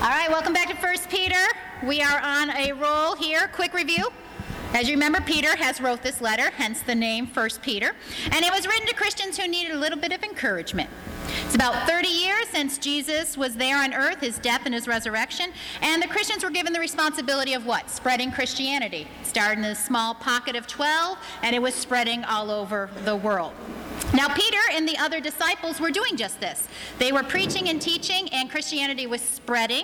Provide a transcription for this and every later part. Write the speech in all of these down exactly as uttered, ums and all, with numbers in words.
All right, welcome back to First Peter. We are on a roll here. Quick review. As you remember, Peter has wrote this letter, hence the name First Peter. And it was written to Christians who needed a little bit of encouragement. It's about thirty years since Jesus was there on earth, his death and his resurrection. And the Christians were given the responsibility of what? Spreading Christianity. It started in a small pocket of twelve, and it was spreading all over the world. Now, Peter and the other disciples were doing just this. They were preaching and teaching, and Christianity was spreading,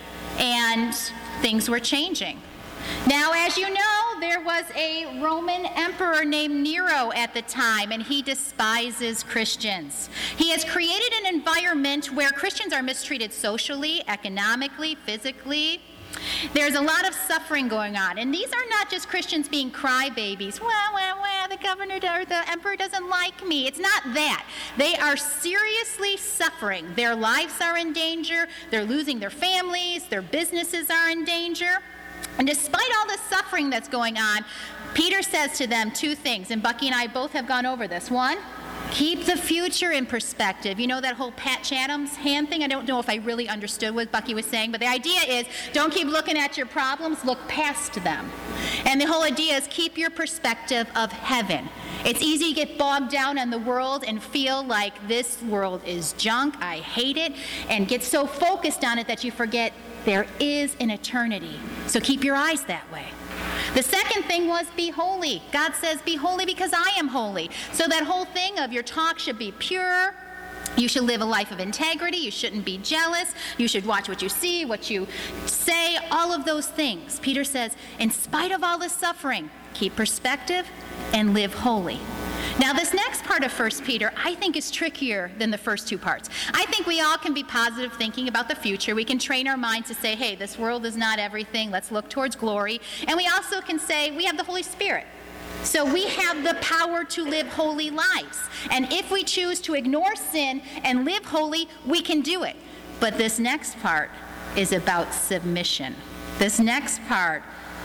and things were changing. Now, as you know, there was a Roman emperor named Nero at the time, and he despises Christians. He has created an environment where Christians are mistreated socially, economically, physically. There's a lot of suffering going on, and these are not just Christians being crybabies. Wah, wah, wah, the governor or the emperor doesn't like me. It's not that. They are seriously suffering. Their lives are in danger. They're losing their families. Their businesses are in danger. And despite all the suffering that's going on, Peter says to them two things, and Bucky and I both have gone over this. One, keep the future in perspective. You know that whole Patch Adams hand thing? I don't know if I really understood what Bucky was saying, but the idea is don't keep looking at your problems, look past them. And the whole idea is keep your perspective of heaven. It's easy to get bogged down in the world and feel like this world is junk, I hate it, and get so focused on it that you forget there is an eternity. So keep your eyes that way. The second thing was be holy. God says be holy because I am holy. So that whole thing of your talk should be pure. You should live a life of integrity. You shouldn't be jealous. You should watch what you see, what you say, all of those things. Peter says, in spite of all this suffering, keep perspective and live holy. Now, this next part of First Peter, I think, is trickier than the first two parts. I think we all can be positive thinking about the future. We can train our minds to say, hey, this world is not everything. Let's look towards glory. And we also can say we have the Holy Spirit. So we have the power to live holy lives. And if we choose to ignore sin and live holy, we can do it. But this next part is about submission. This next part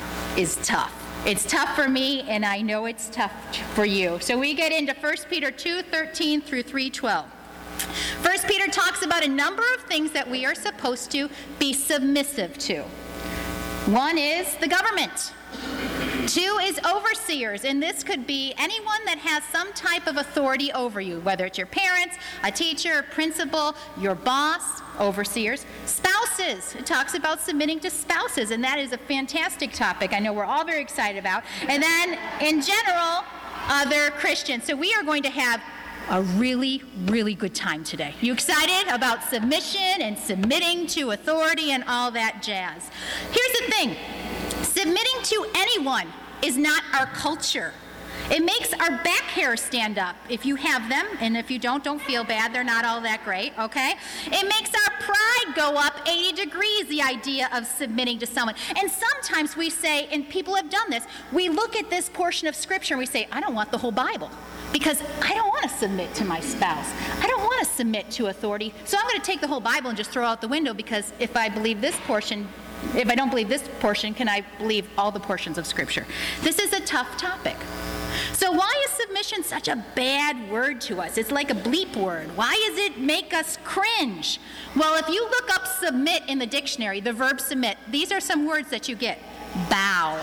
is tough. It's tough for me, and I know it's tough for you. So we get into First Peter two thirteen through three twelve. First Peter talks about a number of things that we are supposed to be submissive to. One is the government. Two is overseers, and this could be anyone that has some type of authority over you, whether it's your parents, a teacher, a principal, your boss, overseers. Spouses, it talks about submitting to spouses, and that is a fantastic topic I know we're all very excited about. And then, in general, other Christians. So we are going to have a really, really good time today. You excited about submission and submitting to authority and all that jazz? Here's the thing. Submitting to anyone is not our culture. It makes our back hair stand up if you have them, and if you don't, don't feel bad. They're not all that great, okay? It makes our pride go up eighty degrees, the idea of submitting to someone. And sometimes we say, and people have done this, we look at this portion of Scripture and we say, I don't want the whole Bible because I don't want to submit to my spouse. I don't want to submit to authority. So I'm going to take the whole Bible and just throw out the window because if I believe this portion, if I don't believe this portion, can I believe all the portions of Scripture? This is a tough topic. So why is submission such a bad word to us? It's like a bleep word. Why does it make us cringe? Well, if you look up submit in the dictionary, the verb submit, these are some words that you get. Bow,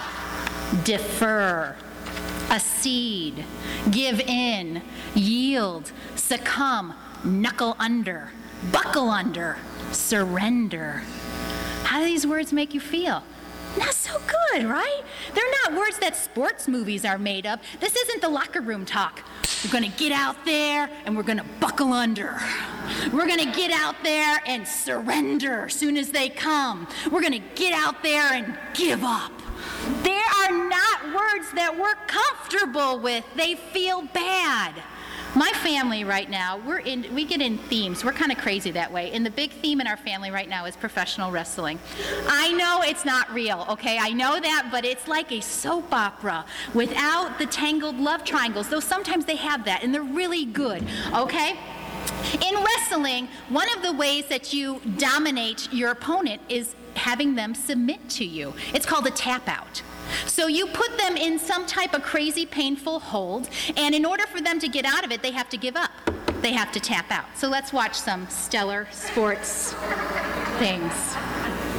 defer, accede, give in, yield, succumb, knuckle under, buckle under, surrender. How do these words make you feel? Not so good, right? They're not words that sports movies are made of. This isn't the locker room talk. We're going to get out there and we're going to buckle under. We're going to get out there and surrender as soon as they come. We're going to get out there and give up. They are not words that we're comfortable with. They feel bad. My family right now, we're in, we get in themes. We're kind of crazy that way. And the big theme in our family right now is professional wrestling. I know it's not real, okay? I know that, but it's like a soap opera without the tangled love triangles, though sometimes they have that, and they're really good, okay? In wrestling, one of the ways that you dominate your opponent is having them submit to you. It's called a tap out. So you put them in some type of crazy, painful hold, and in order for them to get out of it, they have to give up. They have to tap out. So let's watch some stellar sports things.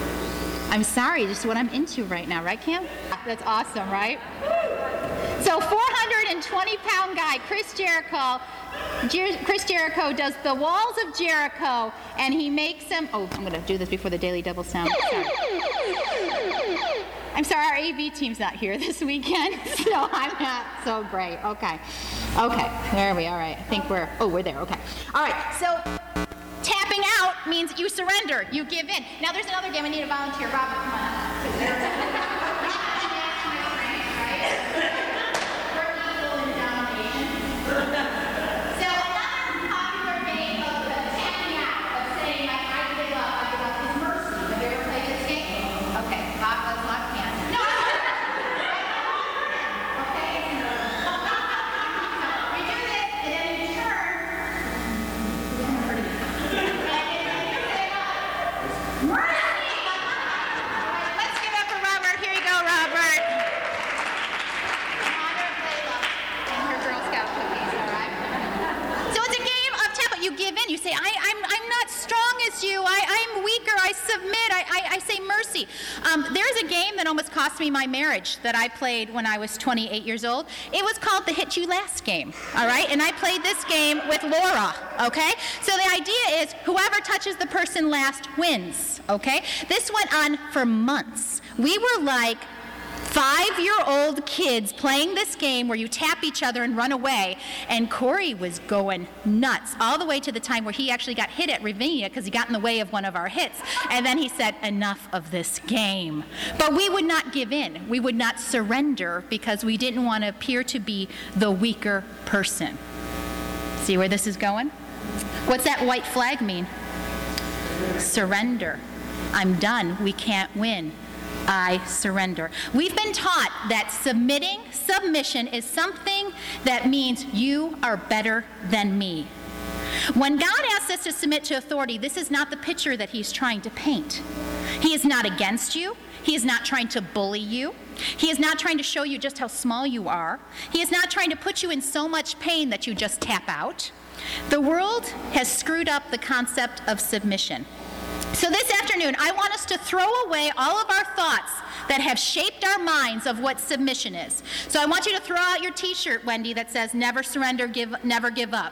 I'm sorry, this is what I'm into right now, right, Cam? That's awesome, right? So four hundred twenty pound guy, Chris Jericho, Jer- Chris Jericho does the walls of Jericho, and he makes them, oh, I'm going to do this before the Daily Double sound. Sorry. I'm sorry, our A V team's not here this weekend, so I'm not so great. Okay. Okay, there we are. All right, I think we're, oh, we're there. Okay. All right, so tapping out means you surrender, you give in. Now there's another game. I need a volunteer. Robert, come on up. You say, I, I'm, I'm not strong as you. I, I'm weaker. I submit. I, I, I say mercy. Um, there's a game that almost cost me my marriage that I played when I was twenty-eight years old. It was called the Hit You Last game, all right? And I played this game with Laura, okay? So the idea is whoever touches the person last wins, okay? This went on for months. We were like five-year-old kids playing this game where you tap each other and run away, and Corey was going nuts all the way to the time where he actually got hit at Ravinia because he got in the way of one of our hits, and then he said, enough of this game. But we would not give in. We would not surrender because we didn't want to appear to be the weaker person. See where this is going? What's that white flag mean? Surrender. I'm done. We can't win. I surrender. We've been taught that submitting, submission is something that means you are better than me. When God asks us to submit to authority, this is not the picture that he's trying to paint. He is not against you. He is not trying to bully you. He is not trying to show you just how small you are. He is not trying to put you in so much pain that you just tap out. The world has screwed up the concept of submission. So this afternoon, I want us to throw away all of our thoughts that have shaped our minds of what submission is. So I want you to throw out your t-shirt, Wendy, that says never surrender, give, never give up.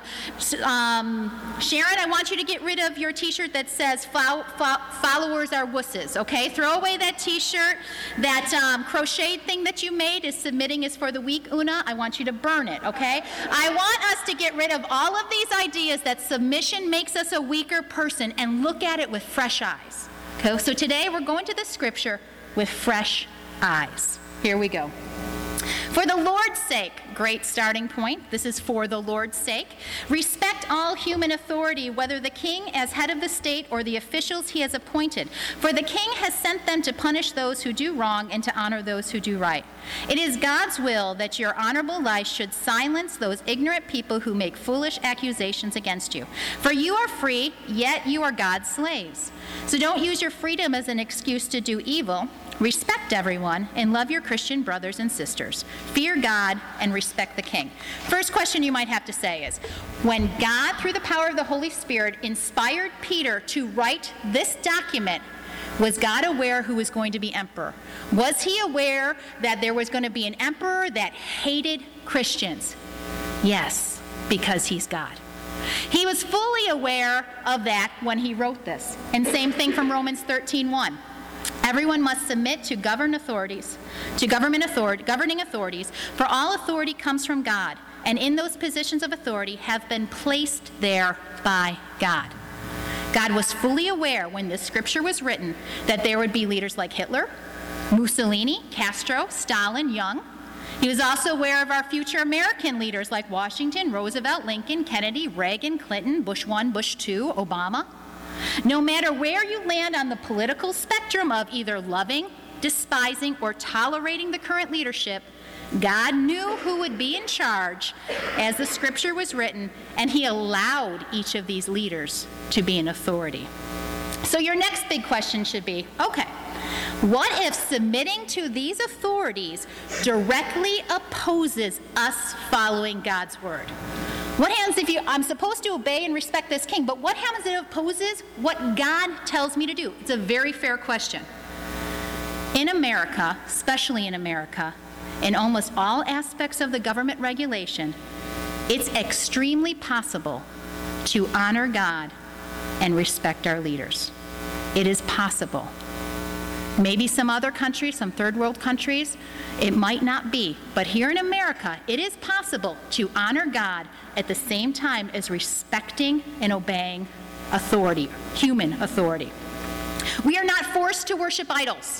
Um, Sharon, I want you to get rid of your t-shirt that says fo- fo- followers are wusses, okay? Throw away that t-shirt. That um, crocheted thing that you made is submitting is for the weak, Una. I want you to burn it, okay? I want us to get rid of all of these ideas that submission makes us a weaker person and look at it with fresh eyes. Okay, so today we're going to the scripture with fresh eyes. Here we go. For the Lord's sake, great starting point. This is for the Lord's sake. Respect all human authority, whether the king as head of the state or the officials he has appointed. For the king has sent them to punish those who do wrong and to honor those who do right. It is God's will that your honorable life should silence those ignorant people who make foolish accusations against you. For you are free, yet you are God's slaves. So don't use your freedom as an excuse to do evil. Respect everyone and love your Christian brothers and sisters. Fear God and respect the king. First question you might have to say is, when God, through the power of the Holy Spirit, inspired Peter to write this document, was God aware who was going to be emperor? Was he aware that there was going to be an emperor that hated Christians? Yes, because he's God. He was fully aware of that when he wrote this. And same thing from Romans thirteen one. Everyone must submit to govern authorities, to government authority, governing authorities, for all authority comes from God, and in those positions of authority have been placed there by God. God was fully aware when this scripture was written that there would be leaders like Hitler, Mussolini, Castro, Stalin, Young. He was also aware of our future American leaders like Washington, Roosevelt, Lincoln, Kennedy, Reagan, Clinton, Bush one, Bush two, Obama. No matter where you land on the political spectrum of either loving, despising, or tolerating the current leadership, God knew who would be in charge as the scripture was written, and he allowed each of these leaders to be in authority. So your next big question should be, okay, what if submitting to these authorities directly opposes us following God's word? What happens if you, I'm supposed to obey and respect this king, but what happens if it opposes what God tells me to do? It's a very fair question. In America, especially in America, in almost all aspects of the government regulation, it's extremely possible to honor God and respect our leaders. It is possible. Maybe some other countries, some third world countries, it might not be. But here in America, it is possible to honor God at the same time as respecting and obeying authority, human authority. We are not forced to worship idols.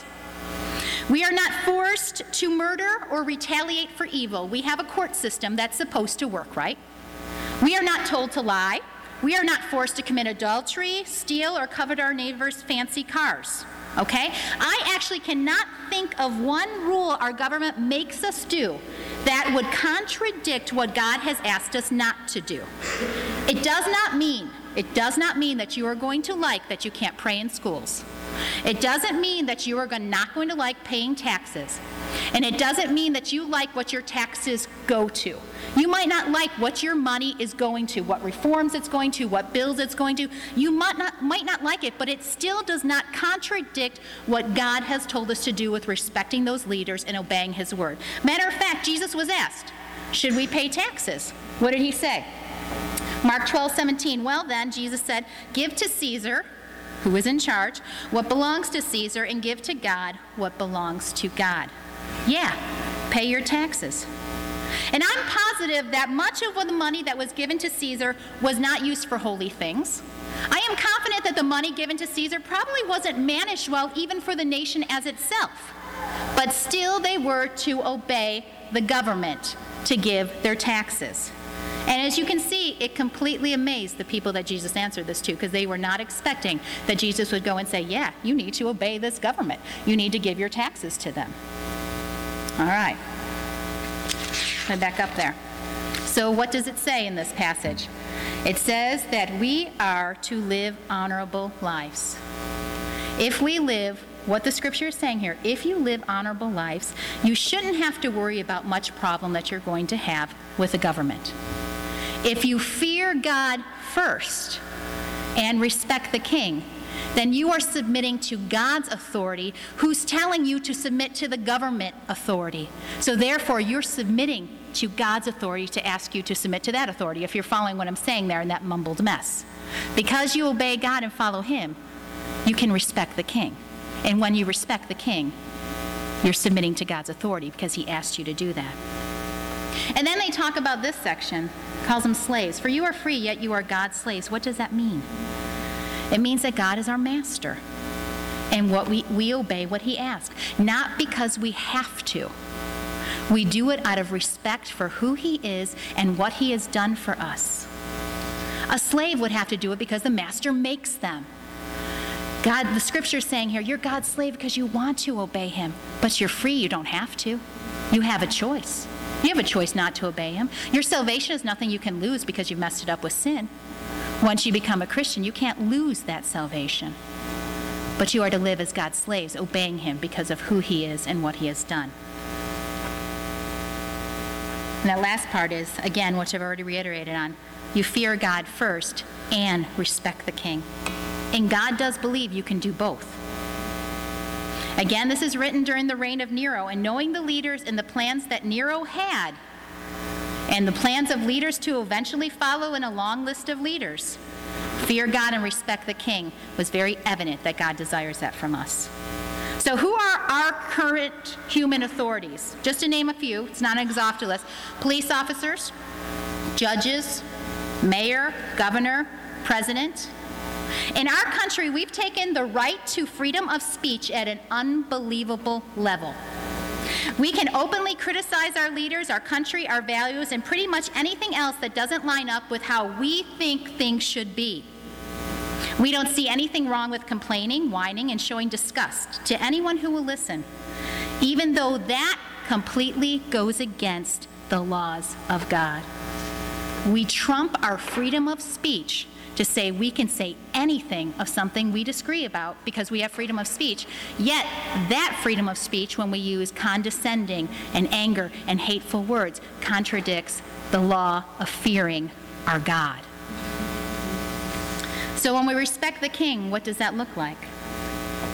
We are not forced to murder or retaliate for evil. We have a court system that's supposed to work, right? We are not told to lie. We are not forced to commit adultery, steal, or covet our neighbor's fancy cars. Okay? I actually cannot think of one rule our government makes us do that would contradict what God has asked us not to do. It does not mean, it does not mean that you are going to like that you can't pray in schools. It doesn't mean that you are not going to like paying taxes. And it doesn't mean that you like what your taxes go to. You might not like what your money is going to, what reforms it's going to, what bills it's going to. You might not, might not like it, but it still does not contradict what God has told us to do with respecting those leaders and obeying His word. Matter of fact, Jesus was asked, should we pay taxes? What did He say? Mark twelve seventeen, well then, Jesus said, give to Caesar, who is in charge, what belongs to Caesar, and give to God what belongs to God. Yeah, pay your taxes. And I'm positive that much of the money that was given to Caesar was not used for holy things. I am confident that the money given to Caesar probably wasn't managed well even for the nation as itself. But still they were to obey the government to give their taxes. And as you can see, it completely amazed the people that Jesus answered this to, because they were not expecting that Jesus would go and say, yeah, you need to obey this government. You need to give your taxes to them. All right. Let me back up there. So what does it say in this passage? It says that we are to live honorable lives. If we live, what the scripture is saying here, if you live honorable lives, you shouldn't have to worry about much problem that you're going to have with the government. If you fear God first and respect the king, then you are submitting to God's authority, who's telling you to submit to the government authority. So therefore, you're submitting to God's authority to ask you to submit to that authority, if you're following what I'm saying there in that mumbled mess. Because you obey God and follow Him, you can respect the king. And when you respect the king, you're submitting to God's authority because He asked you to do that. And then they talk about this section, calls them slaves. For you are free, yet you are God's slaves. What does that mean? It means that God is our master. And what we, we obey what He asks. Not because we have to. We do it out of respect for who He is and what He has done for us. A slave would have to do it because the master makes them. God, the scripture is saying here, you're God's slave because you want to obey Him. But you're free, you don't have to. You have a choice. You have a choice not to obey Him. Your salvation is nothing you can lose because you've messed it up with sin. Once you become a Christian, you can't lose that salvation. But you are to live as God's slaves, obeying Him because of who He is and what He has done. And that last part is, again, which I've already reiterated on, you fear God first and respect the king. And God does believe you can do both. Again, this is written during the reign of Nero, and knowing the leaders and the plans that Nero had, and the plans of leaders to eventually follow in a long list of leaders, fear God and respect the king was very evident that God desires that from us. So who are our current human authorities? Just to name a few, it's not an exhaustive list. Police officers, judges, mayor, governor, president. In our country, we've taken the right to freedom of speech at an unbelievable level. We can openly criticize our leaders, our country, our values, and pretty much anything else that doesn't line up with how we think things should be. We don't see anything wrong with complaining, whining, and showing disgust to anyone who will listen, even though that completely goes against the laws of God. We trump our freedom of speech to say we can say anything of something we disagree about because we have freedom of speech, yet that freedom of speech, when we use condescending and anger and hateful words, contradicts the law of fearing our God. So when we respect the king, what does that look like?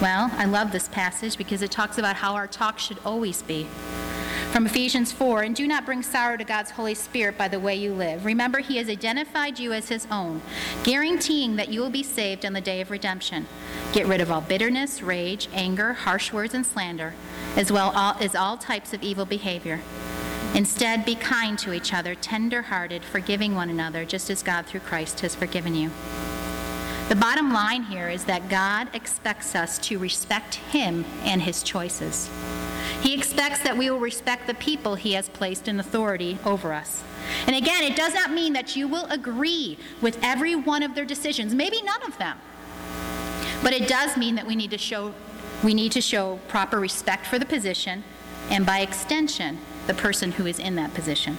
Well, I love this passage because it talks about how our talk should always be. From Ephesians four, and do not bring sorrow to God's Holy Spirit by the way you live. Remember, he has identified you as his own, guaranteeing that you will be saved on the day of redemption. Get rid of all bitterness, rage, anger, harsh words, and slander, as well as all types of evil behavior. Instead, be kind to each other, tender-hearted, forgiving one another, just as God through Christ has forgiven you. The bottom line here is that God expects us to respect him and his choices. He expects that we will respect the people he has placed in authority over us. And again, it does not mean that you will agree with every one of their decisions, maybe none of them. But it does mean that we need to show we need to show proper respect for the position, and by extension, the person who is in that position.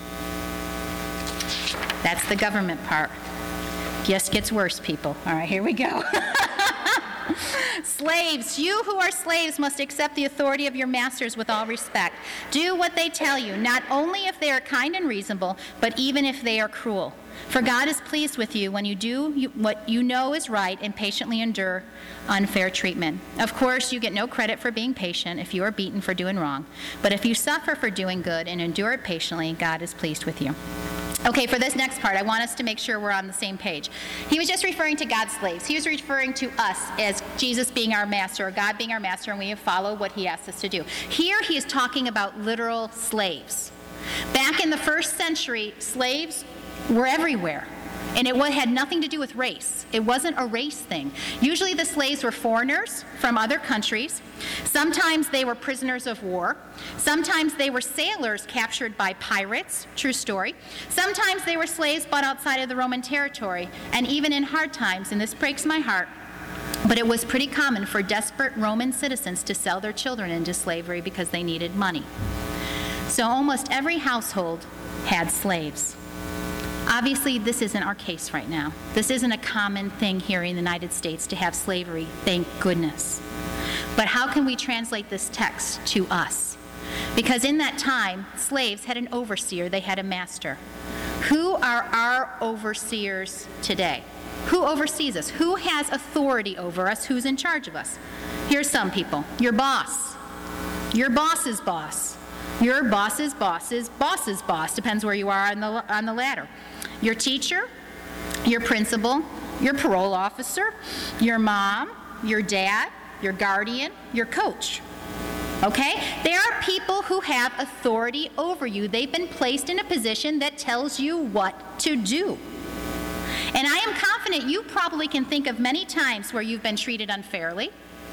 That's the government part. Just gets worse, people. All right, here we go. Slaves, you who are slaves must accept the authority of your masters with all respect. Do what they tell you, not only if they are kind and reasonable, but even if they are cruel. For God is pleased with you when you do what you know is right and patiently endure unfair treatment. Of course, you get no credit for being patient if you are beaten for doing wrong. But if you suffer for doing good and endure it patiently, God is pleased with you. Okay, for this next part, I want us to make sure we're on the same page. He was just referring to God's slaves. He was referring to us as Jesus being our master, or God being our master, and we have followed what he asked us to do. Here, he is talking about literal slaves. Back in the first century, slaves were everywhere. And it had nothing to do with race. It wasn't a race thing. Usually the slaves were foreigners from other countries. Sometimes they were prisoners of war. Sometimes they were sailors captured by pirates. True story. Sometimes they were slaves bought outside of the Roman territory. And even in hard times, and this breaks my heart, but it was pretty common for desperate Roman citizens to sell their children into slavery because they needed money. So almost every household had slaves. Obviously, this isn't our case right now. This isn't a common thing here in the United States to have slavery, thank goodness. But how can we translate this text to us? Because in that time, slaves had an overseer, they had a master. Who are our overseers today? Who oversees us? Who has authority over us? Who's in charge of us? Here's some people. Your boss. Your boss's boss. Your boss's boss's boss's boss. Depends where you are on the, on the ladder. Your teacher, your principal, your parole officer, your mom, your dad, your guardian, your coach. Okay? There are people who have authority over you. They've been placed in a position that tells you what to do. And I am confident you probably can think of many times where you've been treated unfairly,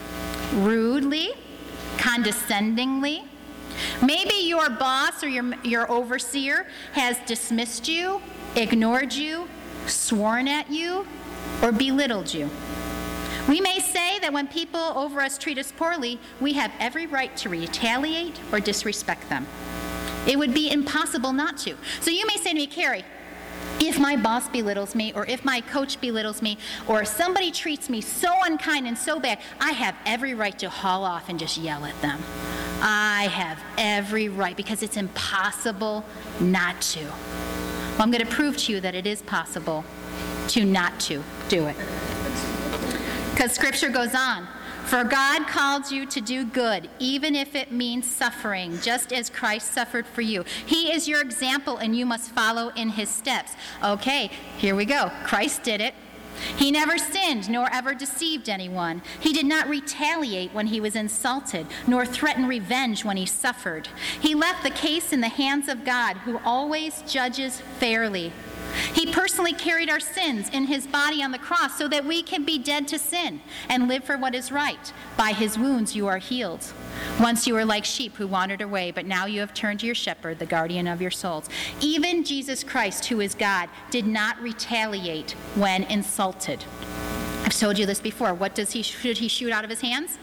rudely, condescendingly. Maybe your boss or your, your overseer has dismissed you, ignored you, sworn at you, or belittled you. We may say that when people over us treat us poorly, we have every right to retaliate or disrespect them. It would be impossible not to. So you may say to me, Carrie, if my boss belittles me, or if my coach belittles me, or if somebody treats me so unkind and so bad, I have every right to haul off and just yell at them. I have every right, because it's impossible not to. Well, I'm going to prove to you that it is possible to not to do it. Because Scripture goes on. For God called you to do good, even if it means suffering, just as Christ suffered for you. He is your example, and you must follow in his steps. Okay, here we go. Christ did it. He never sinned, nor ever deceived anyone. He did not retaliate when he was insulted, nor threaten revenge when he suffered. He left the case in the hands of God, who always judges fairly. He personally carried our sins in his body on the cross so that we can be dead to sin and live for what is right. By his wounds you are healed. Once you were like sheep who wandered away, but now you have turned to your shepherd, the guardian of your souls. Even Jesus Christ, who is God, did not retaliate when insulted. I've told you this before. What does he, should he shoot out of his hands?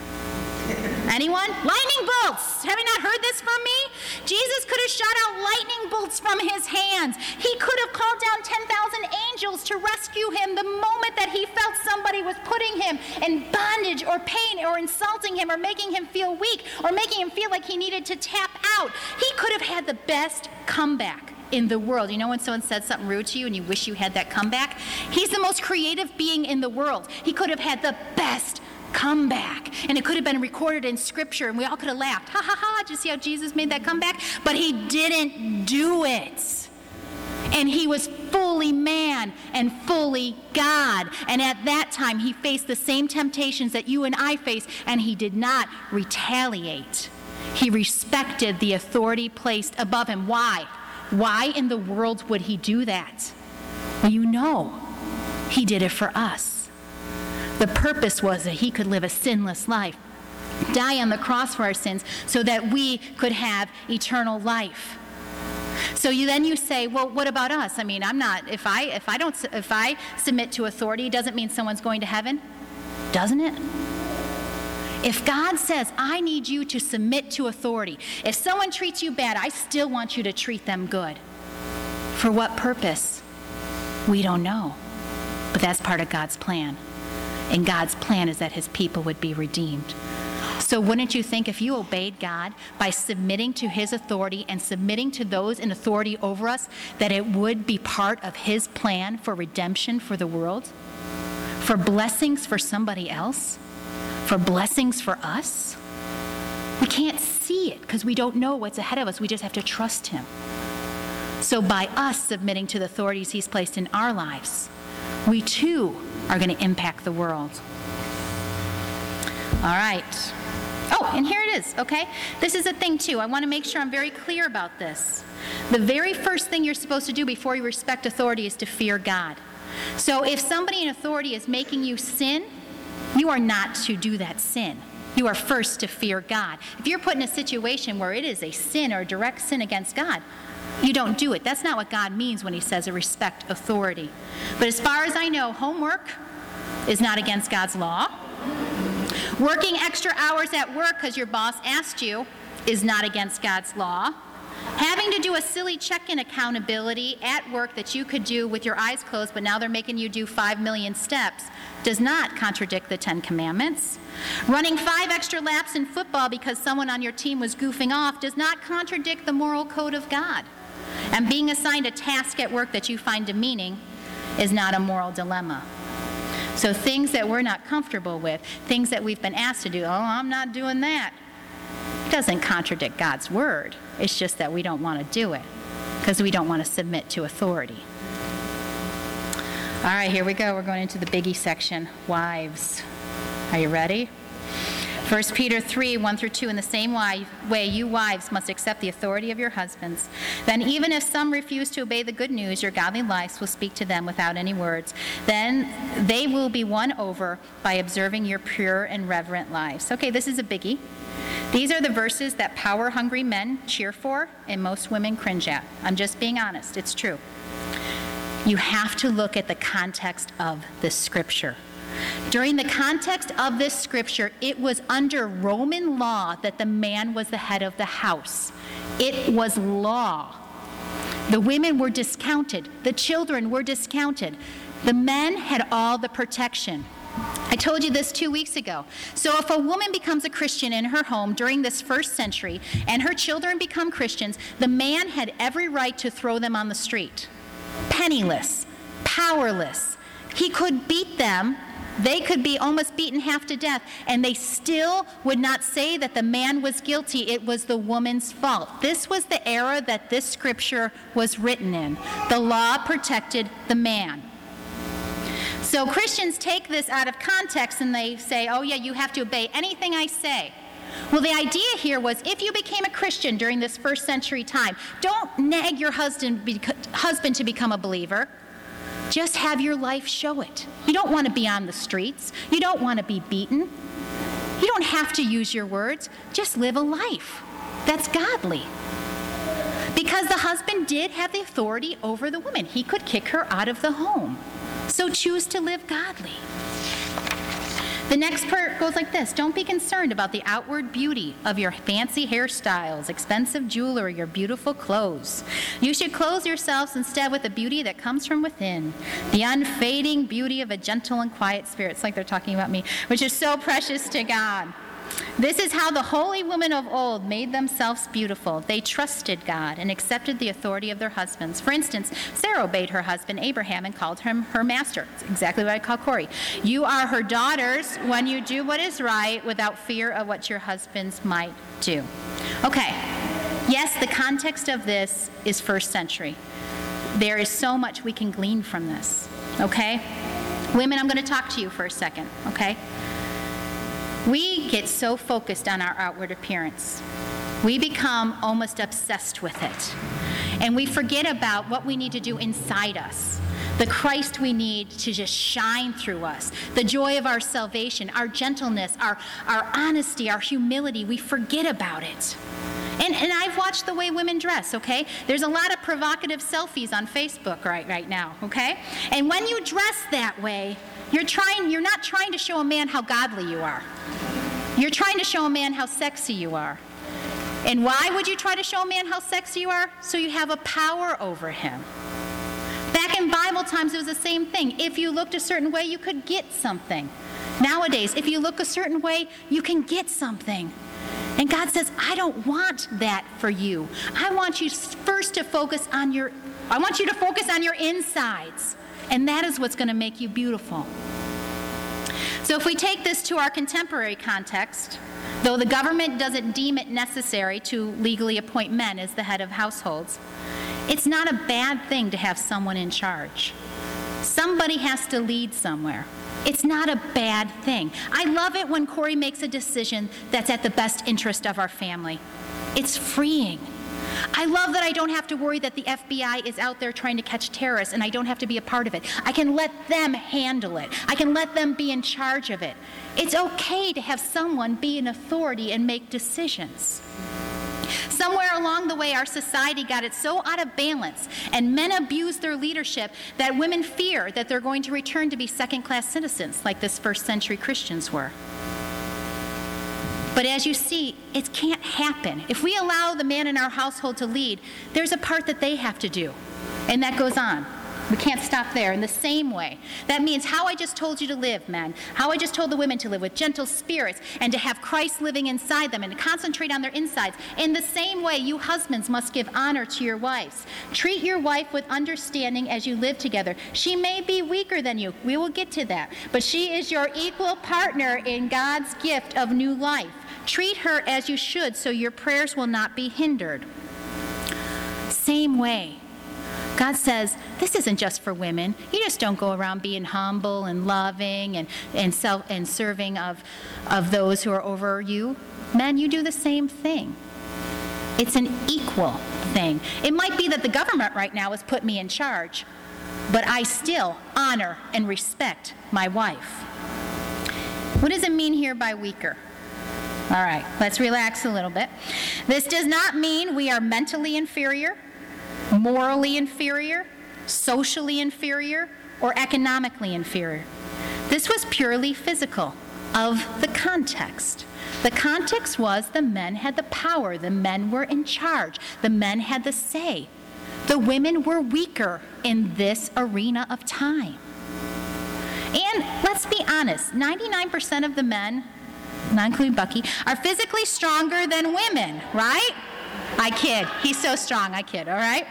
Anyone? Lightning bolts! Have you not heard this from me? Jesus could have shot out lightning bolts from his hands. He could have called down ten thousand angels to rescue him the moment that he felt somebody was putting him in bondage or pain or insulting him or making him feel weak or making him feel like he needed to tap out. He could have had the best comeback in the world. You know when someone said something rude to you and you wish you had that comeback? He's the most creative being in the world. He could have had the best comeback. And it could have been recorded in Scripture, and we all could have laughed. Ha, ha, ha, did you see how Jesus made that comeback? But he didn't do it. And he was fully man and fully God. And at that time, he faced the same temptations that you and I face, and he did not retaliate. He respected the authority placed above him. Why? Why in the world would he do that? Well, you know, he did it for us. The purpose was that he could live a sinless life, die on the cross for our sins, so that we could have eternal life. So you then you say, well, what about us? I mean, I'm not, if I if I don't if I submit to authority, it doesn't mean someone's going to heaven, doesn't it? If God says, I need you to submit to authority, if someone treats you bad, I still want you to treat them good. For what purpose? We don't know. But that's part of God's plan. And God's plan is that his people would be redeemed. So wouldn't you think if you obeyed God by submitting to his authority and submitting to those in authority over us, that it would be part of his plan for redemption for the world? For blessings for somebody else? For blessings for us? We can't see it because we don't know what's ahead of us. We just have to trust him. So by us submitting to the authorities he's placed in our lives, we too are going to impact the world. All right. Oh, and here it is, okay? This is a thing too. I want to make sure I'm very clear about this. The very first thing you're supposed to do before you respect authority is to fear God. So if somebody in authority is making you sin, you are not to do that sin. You are first to fear God. If you're put in a situation where it is a sin or a direct sin against God, you don't do it. That's not what God means when he says a respect authority. But as far as I know, homework is not against God's law. Working extra hours at work because your boss asked you is not against God's law. Having to do a silly check-in accountability at work that you could do with your eyes closed, but now they're making you do five million steps, does not contradict the Ten Commandments. Running five extra laps in football because someone on your team was goofing off does not contradict the moral code of God. And being assigned a task at work that you find demeaning is not a moral dilemma. So things that we're not comfortable with, things that we've been asked to do, oh, I'm not doing that, doesn't contradict God's word. It's just that we don't want to do it because we don't want to submit to authority. All right, here we go. We're going into the biggie section, wives. Are you ready? First Peter three, one through two, in the same way, you wives must accept the authority of your husbands. Then even if some refuse to obey the good news, your godly lives will speak to them without any words. Then they will be won over by observing your pure and reverent lives. Okay, this is a biggie. These are the verses that power-hungry men cheer for and most women cringe at. I'm just being honest. It's true. You have to look at the context of this scripture. During the context of this scripture, it was under Roman law that the man was the head of the house. It was law. The women were discounted. The children were discounted. The men had all the protection. I told you this two weeks ago. So if a woman becomes a Christian in her home during this first century and her children become Christians, the man had every right to throw them on the street. Penniless, powerless. He could beat them. They could be almost beaten half to death, and they still would not say that the man was guilty. It was the woman's fault. This was the era that this scripture was written in. The law protected the man. So Christians take this out of context and they say, oh yeah, you have to obey anything I say. Well, the idea here was if you became a Christian during this first century time, don't nag your husband, husband to become a believer. Just have your life show it. You don't want to be on the streets. You don't want to be beaten. You don't have to use your words. Just live a life that's godly. Because the husband did have the authority over the woman. He could kick her out of the home. So choose to live godly. The next part goes like this. Don't be concerned about the outward beauty of your fancy hairstyles, expensive jewelry, or beautiful clothes. You should clothe yourselves instead with the beauty that comes from within, the unfading beauty of a gentle and quiet spirit. It's like they're talking about me, which is so precious to God. This is how the holy women of old made themselves beautiful. They trusted God and accepted the authority of their husbands. For instance, Sarah obeyed her husband Abraham and called him her master. It's exactly what I call Corey. You are her daughters when you do what is right without fear of what your husbands might do. Okay, yes, the context of this is first century. There is so much we can glean from this, okay? Women, I'm going to talk to you for a second, okay? We get so focused on our outward appearance. We become almost obsessed with it. And we forget about what we need to do inside us. The Christ we need to just shine through us. The joy of our salvation, our gentleness, our, our honesty, our humility. We forget about it. And, and I've watched the way women dress, okay? There's a lot of provocative selfies on Facebook right, right now, okay? And when you dress that way, you're trying, you're not trying to show a man how godly you are. You're trying to show a man how sexy you are. And why would you try to show a man how sexy you are? So you have a power over him. Back in Bible times, it was the same thing. If you looked a certain way, you could get something. Nowadays, if you look a certain way, you can get something. And God says, I don't want that for you. I want you first to focus on your, I want you to focus on your insides. And that is what's going to make you beautiful. So if we take this to our contemporary context, though the government doesn't deem it necessary to legally appoint men as the head of households, it's not a bad thing to have someone in charge. Somebody has to lead somewhere. It's not a bad thing. I love it when Corey makes a decision that's at the best interest of our family. It's freeing. I love that I don't have to worry that the F B I is out there trying to catch terrorists and I don't have to be a part of it. I can let them handle it. I can let them be in charge of it. It's okay to have someone be an authority and make decisions. Somewhere along the way, our society got it so out of balance and men abused their leadership that women fear that they're going to return to be second-class citizens like this first century Christians were. But as you see, it can't happen. If we allow the man in our household to lead, there's a part that they have to do, and that goes on. We can't stop there. In the same way, that means how I just told you to live, men, how I just told the women to live with gentle spirits and to have Christ living inside them and to concentrate on their insides. In the same way, you husbands must give honor to your wives. Treat your wife with understanding as you live together. She may be weaker than you. We will get to that. But she is your equal partner in God's gift of new life. Treat her as you should so your prayers will not be hindered. Same way. God says, this isn't just for women. You just don't go around being humble and loving and, and, self, and serving of, of those who are over you. Men, you do the same thing. It's an equal thing. It might be that the government right now has put me in charge, but I still honor and respect my wife. What does it mean here by weaker? All right, let's relax a little bit. This does not mean we are mentally inferior, morally inferior, socially inferior, or economically inferior. This was purely physical of the context. The context was the men had the power, the men were in charge, the men had the say. The women were weaker in this arena of time. And let's be honest, ninety-nine percent of the men, not including Bucky, are physically stronger than women, right? I kid. He's so strong, I kid, all right?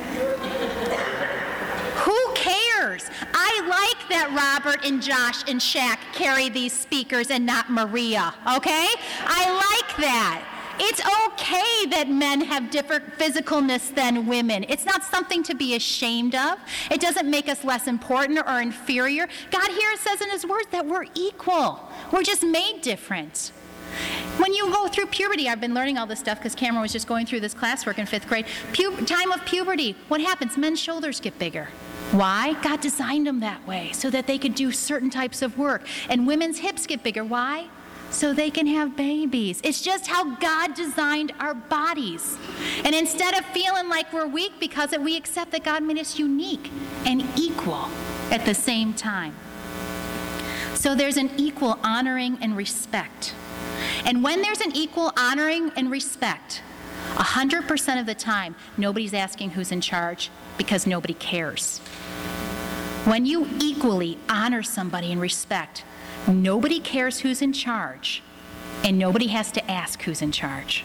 Who cares? I like that Robert and Josh and Shaq carry these speakers and not Maria, okay? I like that. It's okay that men have different physicalness than women. It's not something to be ashamed of. It doesn't make us less important or inferior. God here says in his word that we're equal. We're just made different. When you go through puberty, I've been learning all this stuff because Cameron was just going through this classwork in fifth grade. Pu- time of puberty, what happens? Men's shoulders get bigger. Why? God designed them that way so that they could do certain types of work. And women's hips get bigger. Why? So they can have babies. It's just how God designed our bodies. And instead of feeling like we're weak because we accept that God made us unique and equal at the same time. So there's an equal honoring and respect. And when there's an equal honoring and respect, one hundred percent of the time, nobody's asking who's in charge because nobody cares. When you equally honor somebody and respect, nobody cares who's in charge, and nobody has to ask who's in charge.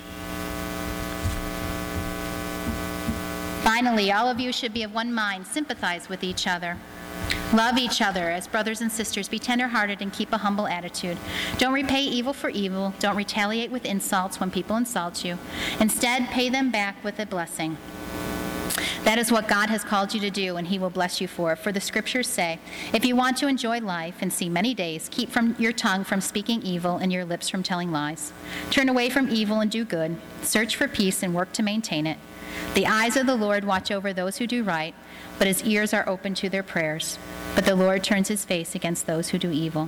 Finally, all of you should be of one mind, sympathize with each other. Love each other as brothers and sisters. Be tenderhearted and keep a humble attitude. Don't repay evil for evil. Don't retaliate with insults when people insult you. Instead, pay them back with a blessing. That is what God has called you to do, and he will bless you for it. For the scriptures say, if you want to enjoy life and see many days, keep from your tongue from speaking evil and your lips from telling lies. Turn away from evil and do good. Search for peace and work to maintain it. The eyes of the Lord watch over those who do right, but his ears are open to their prayers. But the Lord turns his face against those who do evil.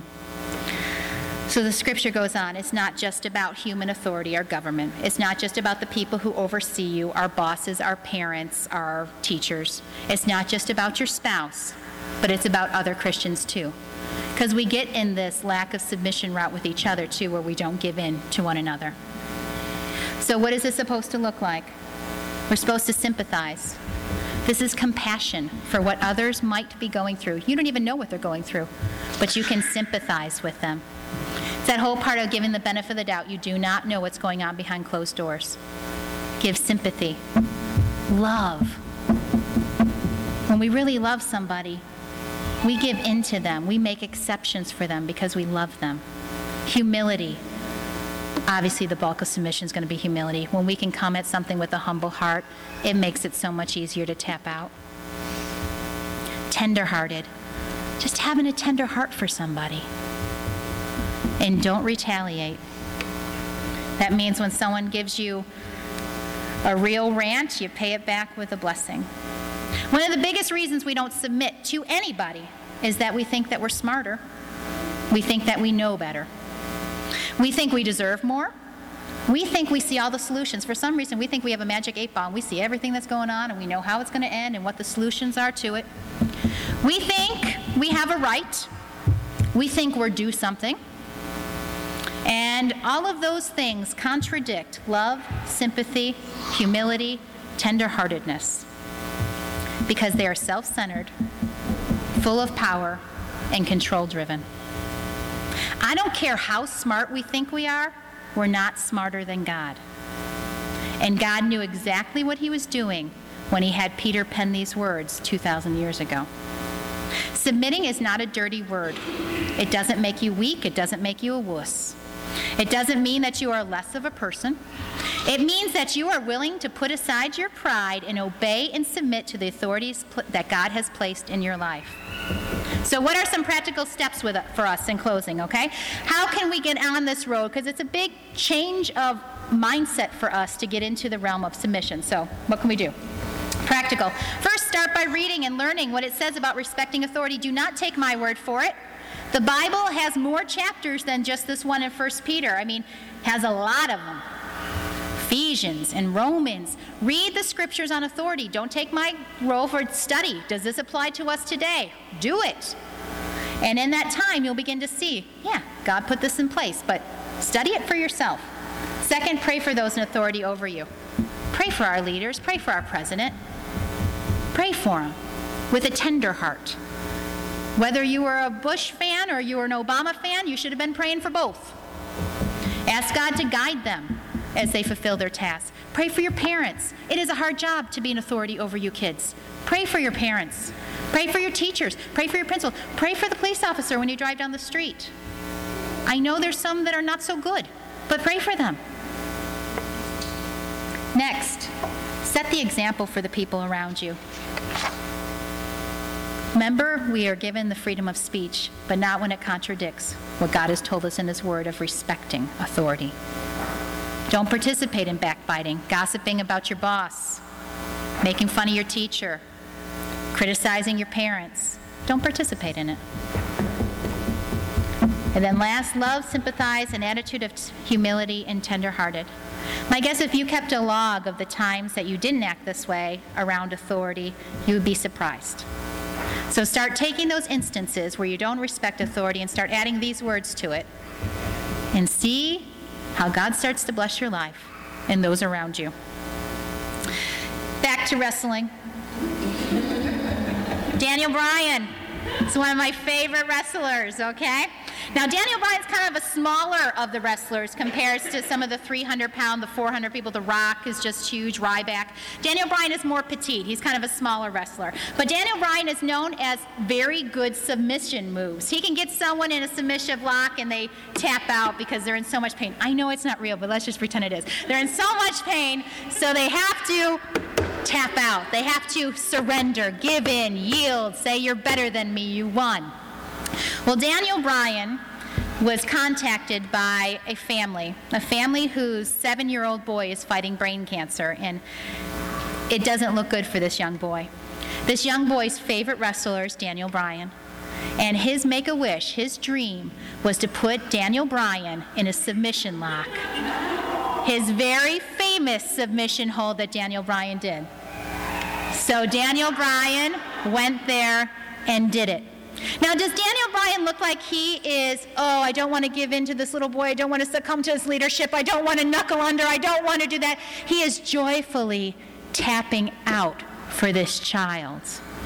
So the scripture goes on. It's not just about human authority, our government. It's not just about the people who oversee you, our bosses, our parents, our teachers. It's not just about your spouse, but it's about other Christians too. Because we get in this lack of submission route with each other too, where we don't give in to one another. So what is this supposed to look like? We're supposed to sympathize. This is compassion for what others might be going through. You don't even know what they're going through, but you can sympathize with them. It's that whole part of giving the benefit of the doubt. You do not know what's going on behind closed doors. Give sympathy. Love. When we really love somebody, we give in to them. We make exceptions for them because we love them. Humility. Obviously, the bulk of submission is going to be humility. When we can come at something with a humble heart, it makes it so much easier to tap out. Tender-hearted. Just having a tender heart for somebody. And don't retaliate. That means when someone gives you a real rant, you pay it back with a blessing. One of the biggest reasons we don't submit to anybody is that we think that we're smarter. We think that we know better. We think we deserve more. We think we see all the solutions. For some reason, we think we have a magic eight ball, and we see everything that's going on, and we know how it's going to end and what the solutions are to it. We think we have a right. We think we're due something. And all of those things contradict love, sympathy, humility, tenderheartedness, because they are self-centered, full of power, and control-driven. I don't care how smart we think we are, we're not smarter than God. And God knew exactly what he was doing when he had Peter pen these words two thousand years ago. Submitting is not a dirty word. It doesn't make you weak. It doesn't make you a wuss. It doesn't mean that you are less of a person. It means that you are willing to put aside your pride and obey and submit to the authorities that God has placed in your life. So what are some practical steps with, for us in closing, okay? How can we get on this road? Because it's a big change of mindset for us to get into the realm of submission. So what can we do? Practical. First, start by reading and learning what it says about respecting authority. Do not take my word for it. The Bible has more chapters than just this one in First Peter. I mean, has a lot of them. Ephesians and Romans. Read the scriptures on authority. Don't take my role for study. Does this apply to us today? Do it. And in that time, you'll begin to see, yeah, God put this in place, but study it for yourself. Second, pray for those in authority over you. Pray for our leaders. Pray for our president. Pray for them with a tender heart. Whether you were a Bush fan or you were an Obama fan, you should have been praying for both. Ask God to guide them as they fulfill their tasks. Pray for your parents. It is a hard job to be an authority over you kids. Pray for your parents. Pray for your teachers. Pray for your principal. Pray for the police officer when you drive down the street. I know there's some that are not so good, but pray for them. Next, set the example for the people around you. Remember, we are given the freedom of speech, but not when it contradicts what God has told us in his word of respecting authority. Don't participate in backbiting, gossiping about your boss, making fun of your teacher, criticizing your parents. Don't participate in it. And then last, love, sympathize, an attitude of humility and tenderhearted. My guess, if you kept a log of the times that you didn't act this way around authority, you would be surprised. So start taking those instances where you don't respect authority and start adding these words to it, and see how God starts to bless your life and those around you. Back to wrestling. Daniel Bryan is one of my favorite wrestlers, okay? Now, Daniel Bryan's kind of a smaller of the wrestlers compared to some of the three hundred pound, the four hundred people. The Rock is just huge, Ryback. Daniel Bryan is more petite. He's kind of a smaller wrestler. But Daniel Bryan is known as very good submission moves. He can get someone in a submissive lock and they tap out because they're in so much pain. I know it's not real, but let's just pretend it is. They're in so much pain, so they have to tap out. They have to surrender, give in, yield, say you're better than me, you won. Well, Daniel Bryan was contacted by a family, a family whose seven-year-old boy is fighting brain cancer, and it doesn't look good for this young boy. This young boy's favorite wrestler is Daniel Bryan, and his make-a-wish, his dream, was to put Daniel Bryan in a submission lock. His very famous submission hold that Daniel Bryan did. So Daniel Bryan went there and did it. Now, does Daniel Bryan look like he is, oh, I don't want to give in to this little boy, I don't want to succumb to his leadership, I don't want to knuckle under, I don't want to do that? He is joyfully tapping out for this child.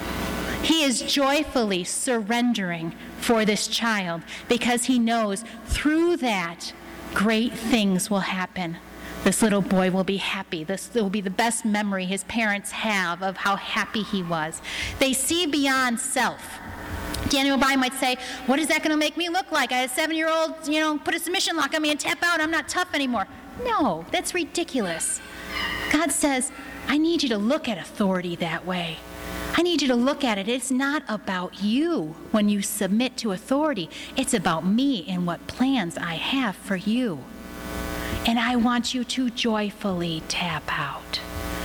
He is joyfully surrendering for this child because he knows through that great things will happen. This little boy will be happy. This will be the best memory his parents have of how happy he was. They see beyond self. Daniel Bryan might say, what is that going to make me look like? I had a seven-year-old, you know, put a submission lock on me and tap out. I'm not tough anymore. No, that's ridiculous. God says, I need you to look at authority that way. I need you to look at it. It's not about you when you submit to authority. It's about me and what plans I have for you. And I want you to joyfully tap out.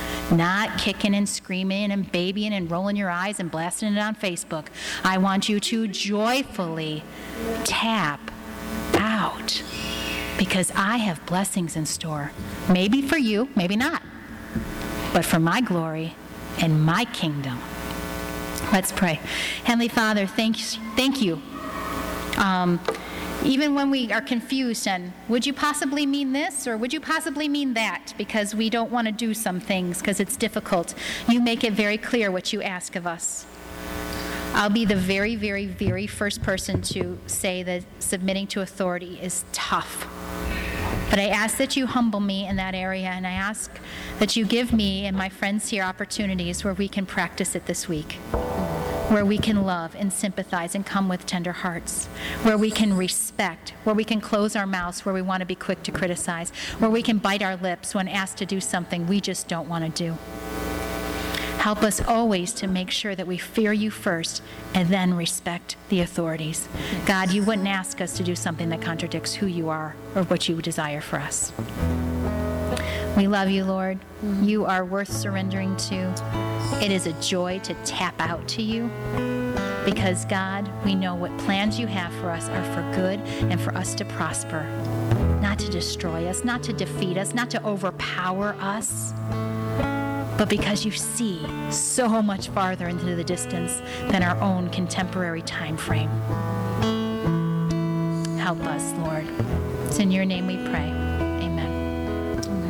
Not kicking and screaming and babying and rolling your eyes and blasting it on Facebook. I want you to joyfully tap out because I have blessings in store. Maybe for you, maybe not, but for my glory and my kingdom. Let's pray. Heavenly Father, thank, thank you. Um, Even when we are confused and would you possibly mean this or would you possibly mean that because we don't want to do some things because it's difficult, you make it very clear what you ask of us. I'll be the very, very, very first person to say that submitting to authority is tough. But I ask that you humble me in that area, and I ask that you give me and my friends here opportunities where we can practice it this week, where we can love and sympathize and come with tender hearts, where we can respect, where we can close our mouths where we want to be quick to criticize, where we can bite our lips when asked to do something we just don't want to do. Help us always to make sure that we fear you first and then respect the authorities. God, you wouldn't ask us to do something that contradicts who you are or what you desire for us. We love you, Lord. You are worth surrendering to. It is a joy to tap out to you because, God, we know what plans you have for us are for good and for us to prosper, not to destroy us, not to defeat us, not to overpower us, but because you see so much farther into the distance than our own contemporary time frame. Help us, Lord. It's in your name we pray.